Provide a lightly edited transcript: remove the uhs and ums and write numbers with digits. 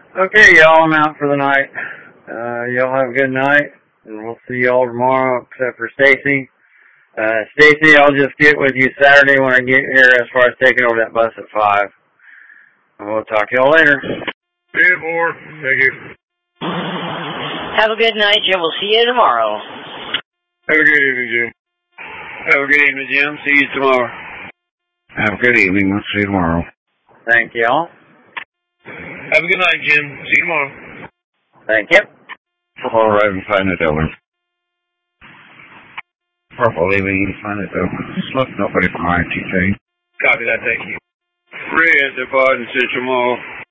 Okay, y'all, I'm out for the night. Y'all have a good night, and we'll see y'all tomorrow, except for Stacy. Stacy, I'll just get with you Saturday when I get here as far as taking over that bus at 5. And we'll talk to y'all later. See you more. Thank you. Have a good night, Jim. We'll see you tomorrow. Have a good evening, Jim. Have a good evening, Jim. See you tomorrow. Have a good evening. We'll see you tomorrow. Thank y'all. Have a good night, Jim. See you tomorrow. Thank you. All right, and find it over. Purple leaving, you find it over. Look, nobody from ITK. Copy that, thank you. Red, the Biden Central Mall.